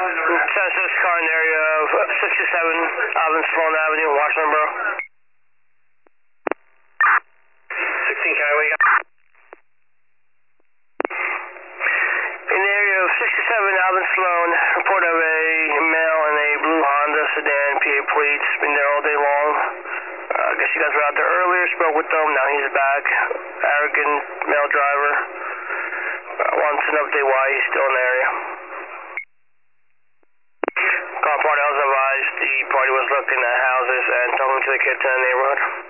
Census car in the area of 67 Alvin Sloan Avenue, Washington Borough. 16 County, in the area of 67 Alvin Sloan, report of a male in a blue Honda sedan, PA plates, been there all day long. I guess you guys were out there earlier, spoke with them, now he's back. Arrogant male driver. Wants an update why he's still in the area. Call party, I was advised the party was looking at houses and talking to the kids in the neighborhood.